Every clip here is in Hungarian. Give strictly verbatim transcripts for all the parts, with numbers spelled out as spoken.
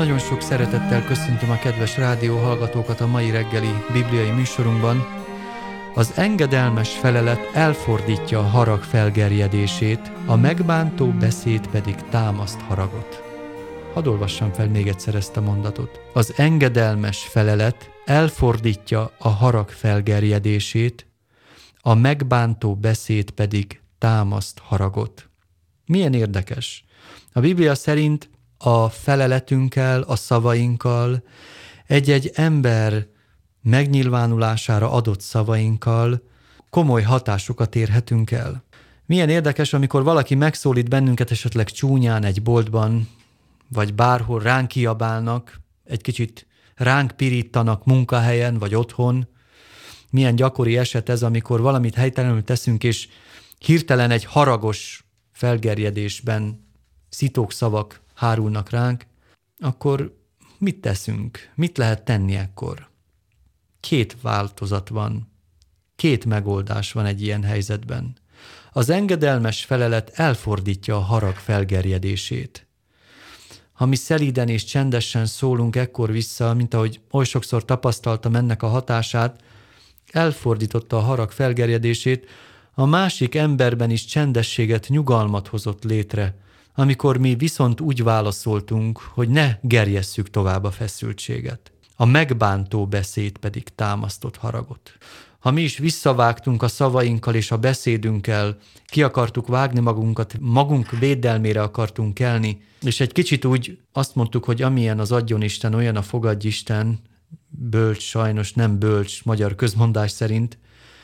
Nagyon sok szeretettel köszöntöm a kedves rádióhallgatókat a mai reggeli bibliai műsorunkban. Az engedelmes felelet elfordítja a harag felgerjedését, a megbántó beszéd pedig támaszt haragot. Hadd olvassam fel még egyszer ezt a mondatot. Az engedelmes felelet elfordítja a harag felgerjedését, a megbántó beszéd pedig támaszt haragot. Milyen érdekes. A Biblia szerint a feleletünkkel, a szavainkkal, egy-egy ember megnyilvánulására adott szavainkkal komoly hatásokat érhetünk el. Milyen érdekes, amikor valaki megszólít bennünket esetleg csúnyán egy boltban, vagy bárhol ránk kiabálnak, egy kicsit ránk pirítanak munkahelyen, vagy otthon. Milyen gyakori eset ez, amikor valamit helytelenül teszünk, és hirtelen egy haragos felgerjedésben szitókszavak hárulnak ránk, akkor mit teszünk? Mit lehet tenni ekkor? Két változat van, két megoldás van egy ilyen helyzetben. Az engedelmes felelet elfordítja a harag felgerjedését. Ha mi szelíden és csendesen szólunk ekkor vissza, mint ahogy oly sokszor tapasztaltam ennek a hatását, elfordította a harag felgerjedését, a másik emberben is csendességet, nyugalmat hozott létre, amikor mi viszont úgy válaszoltunk, hogy ne gerjesszük tovább a feszültséget. A megbántó beszéd pedig támasztott haragot. Ha mi is visszavágtunk a szavainkkal és a beszédünkkel, ki akartuk vágni magunkat, magunk védelmére akartunk kelni, és egy kicsit úgy azt mondtuk, hogy amilyen az adjon Isten, olyan a fogadj Isten, bölcs, sajnos nem bölcs, magyar közmondás szerint,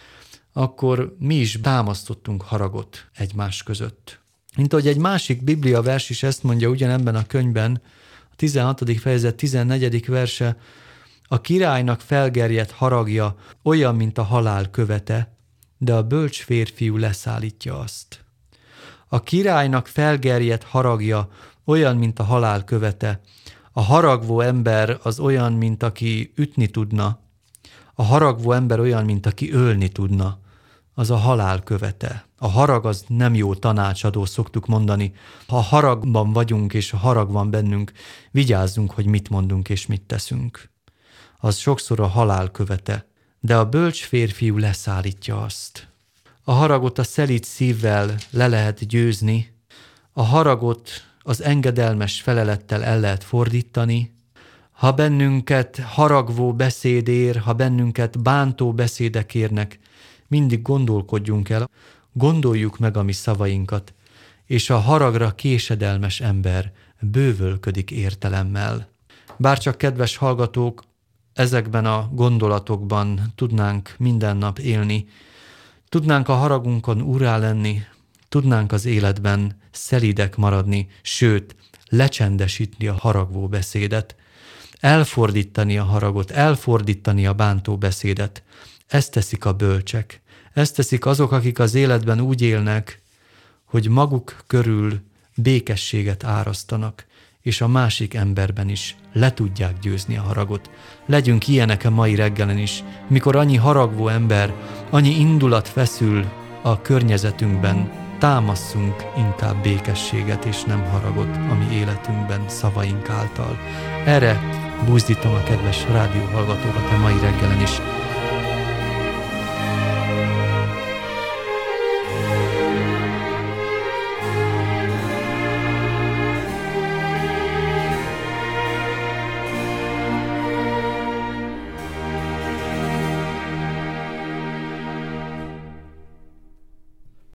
akkor mi is támasztottunk haragot egymás között. Mint ahogy egy másik Biblia vers is ezt mondja ugyanebben a könyvben, a tizenhatodik fejezet tizennegyedik verse, a királynak felgerjedt haragja olyan, mint a halál követe, de a bölcs férfiú leszállítja azt. A királynak felgerjedt haragja olyan, mint a halál követe. A haragvó ember az olyan, mint aki ütni tudna. A haragvó ember olyan, mint aki ölni tudna. Az a halál követe. A harag az nem jó tanácsadó, szoktuk mondani. Ha haragban vagyunk, és a harag van bennünk, vigyázzunk, hogy mit mondunk és mit teszünk. Az sokszor a halál követe, de a bölcs férfiú leszállítja azt. A haragot a szelíd szívvel le lehet győzni, a haragot az engedelmes felelettel el lehet fordítani. Ha bennünket haragvó beszéd ér, ha bennünket bántó beszédek érnek, mindig gondolkodjunk el, gondoljuk meg a mi szavainkat, és a haragra késedelmes ember bővölködik értelemmel. Bárcsak, kedves hallgatók, ezekben a gondolatokban tudnánk minden nap élni, tudnánk a haragunkon urrá lenni, tudnánk az életben szelídek maradni, sőt, lecsendesíteni a haragvó beszédet, elfordítani a haragot, elfordítani a bántó beszédet. Ezt teszik a bölcsek, ezt teszik azok, akik az életben úgy élnek, hogy maguk körül békességet árasztanak, és a másik emberben is le tudják győzni a haragot. Legyünk ilyenek a mai reggelen is, mikor annyi haragvó ember, annyi indulat feszül a környezetünkben, támasszunk inkább békességet és nem haragot a mi életünkben szavaink által. Erre buzdítom a kedves rádióhallgatókat a mai reggelen is.